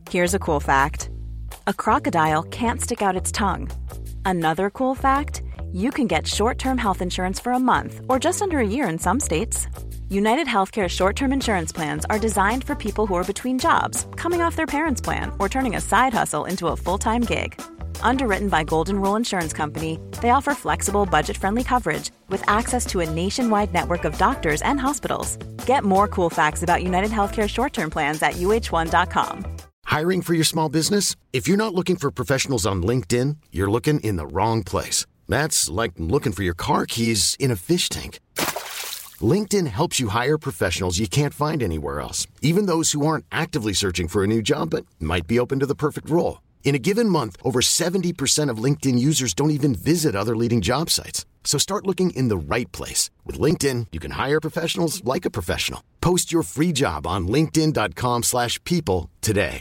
Here's a cool fact. A crocodile can't stick out its tongue. Another cool fact, you can get short-term health insurance for a month or just under a year in some states. United Healthcare short-term insurance plans are designed for people who are between jobs, coming off their parents' plan, or turning a side hustle into a full-time gig. Underwritten by Golden Rule Insurance Company, they offer flexible, budget-friendly coverage with access to a nationwide network of doctors and hospitals. Get more cool facts about United Healthcare short-term plans at uh1.com. Hiring for your small business? If you're not looking for professionals on LinkedIn, you're looking in the wrong place. That's like looking for your car keys in a fish tank. LinkedIn helps you hire professionals you can't find anywhere else, even those who aren't actively searching for a new job but might be open to the perfect role. In a given month, over 70% of LinkedIn users don't even visit other leading job sites. So start looking in the right place. With LinkedIn, you can hire professionals like a professional. Post your free job on linkedin.com/people today.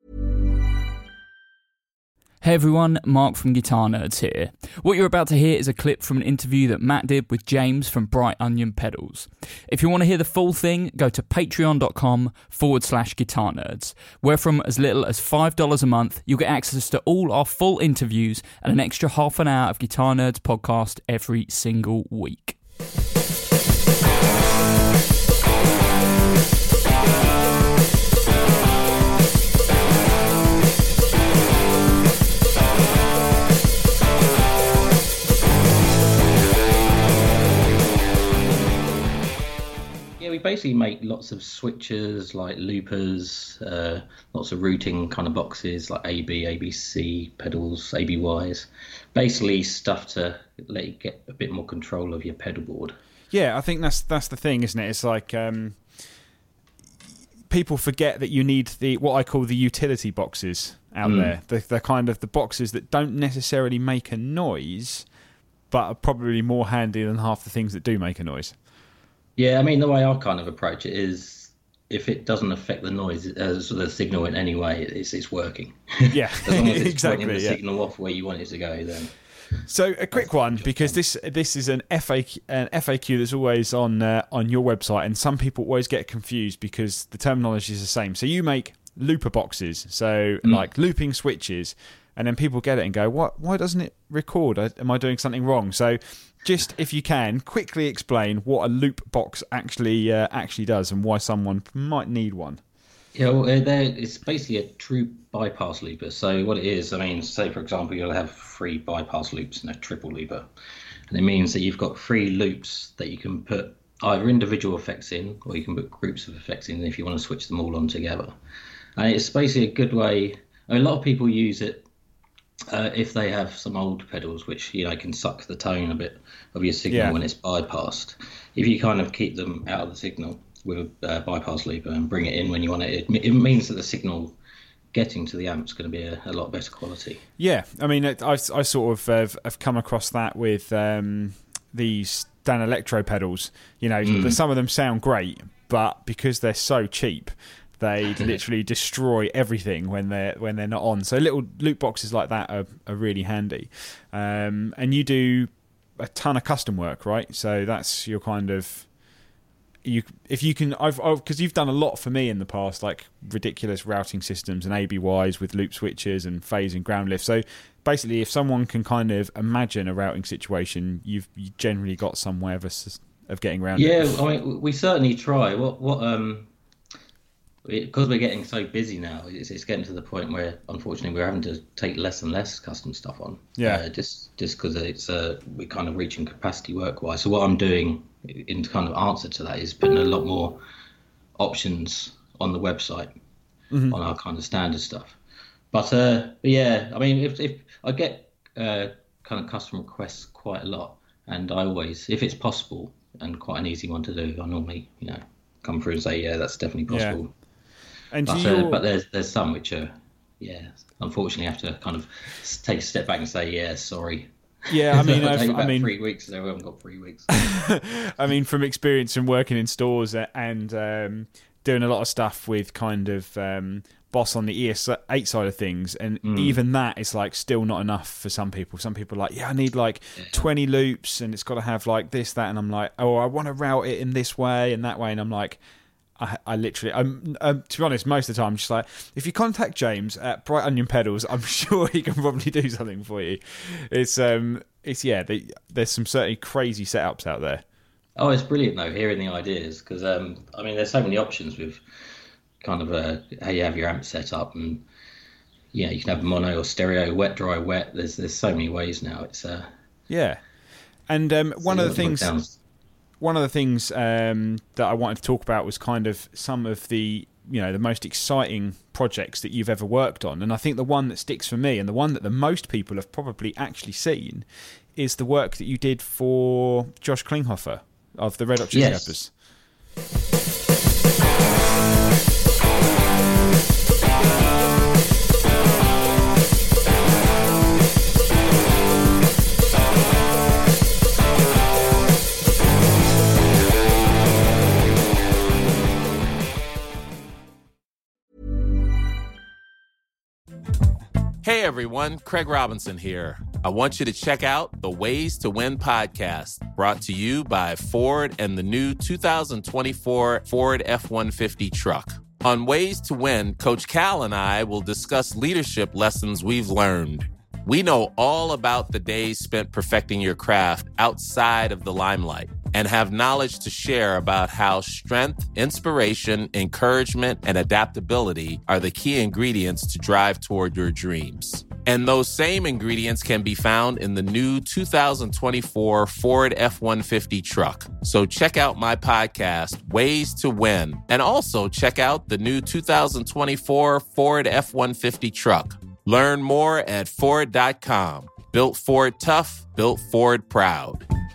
Hey everyone, Mark from Guitar Nerds here. What you're about to hear is a clip from an interview that Matt did with James from Bright Onion Pedals. If you want to hear the full thing, go to patreon.com/Guitar Nerds, where from as little as $5 a month, you'll get access to all our full interviews and an extra half an hour of Guitar Nerds podcast every single week. We basically make lots of switches, like loopers, lots of routing kind of boxes, like AB, ABC, pedals, ABYs. Basically stuff to let you get a bit more control of your pedal board. Yeah, I think that's the thing, isn't it? It's like people forget that you need what I call the utility boxes out there. They're kind of the boxes that don't necessarily make a noise, but are probably more handy than half the things that do make a noise. Yeah, I mean, the way I kind of approach it is if it doesn't affect the noise, the signal in any way, it's working. Yeah, as long as it's exactly. pointing the signal off where you want it to go, then. So a quick one, because this is an FAQ that's always on your website, and some people always get confused because the terminology is the same. So you make looper boxes, so like looping switches, and then people get it and go, "What? Why doesn't it record? Am I doing something wrong?" So just, if you can, quickly explain what a loop box actually does and why someone might need one. Yeah, well, it's basically a true bypass looper. So what it is, I mean, say for example, you'll have 3 bypass loops in a triple looper, and it means that you've got 3 loops that you can put either individual effects in, or you can put groups of effects in if you want to switch them all on together. And it's basically a good way. I mean, a lot of people use it if they have some old pedals, which can suck the tone a bit of your signal when it's bypassed. If you kind of keep them out of the signal with a bypass looper and bring it in when you want it, it means that the signal getting to the amp's going to be a lot better quality. Yeah, I mean, I sort of have come across that with these Dan Electro pedals. Some of them sound great, but because they're so cheap, they literally destroy everything when they're not on. So little loop boxes like that are really handy. And you do a ton of custom work, right? So that's your kind of if you can, because you've done a lot for me in the past, like ridiculous routing systems and ABYs with loop switches and phase and ground lift. So basically, if someone can kind of imagine a routing situation, you've generally got some way of getting around it. Yeah, I mean, we certainly try. Because we're getting so busy now, it's getting to the point where, unfortunately, we're having to take less and less custom stuff on. Yeah. Just because we're kind of reaching capacity work-wise. So what I'm doing in kind of answer to that is putting a lot more options on the website on our kind of standard stuff. But yeah, I mean, if I get kind of custom requests quite a lot, and I always, if it's possible and quite an easy one to do, I normally come through and say, yeah, that's definitely possible. Yeah. And but there's some which are, unfortunately have to kind of take a step back and say, yeah, sorry. Yeah, I mean, I mean, 3 weeks. So we haven't got 3 weeks. I mean, from experience and working in stores and doing a lot of stuff with kind of Boss on the ES8 side of things, and even that is like still not enough for some people. Some people are like, I need like 20 loops, and it's got to have like this, that, and I'm like, I want to route it in this way and that way, and I'm like, I literally, to be honest, most of the time, I'm just like, if you contact James at Bright Onion Pedals, I'm sure he can probably do something for you. It's there's some certainly crazy setups out there. Oh, it's brilliant though, hearing the ideas, because there's so many options with kind of how you have your amp set up, and you can have mono or stereo, wet, dry, wet. There's so many ways now. It's yeah, and one of the things that I wanted to talk about was kind of some of the the most exciting projects that you've ever worked on, and I think the one that sticks for me, and the one that the most people have probably actually seen, is the work that you did for Josh Klinghoffer of the Red Hot Chili Peppers. Hey everyone, Craig Robinson here. I want you to check out the Ways to Win podcast, brought to you by Ford and the new 2024 Ford F-150 truck. On Ways to Win, Coach Cal and I will discuss leadership lessons we've learned. We know all about the days spent perfecting your craft outside of the limelight and have knowledge to share about how strength, inspiration, encouragement, and adaptability are the key ingredients to drive toward your dreams. And those same ingredients can be found in the new 2024 Ford F-150 truck. So check out my podcast, Ways to Win, and also check out the new 2024 Ford F-150 truck. Learn more at Ford.com. Built Ford tough, built Ford proud.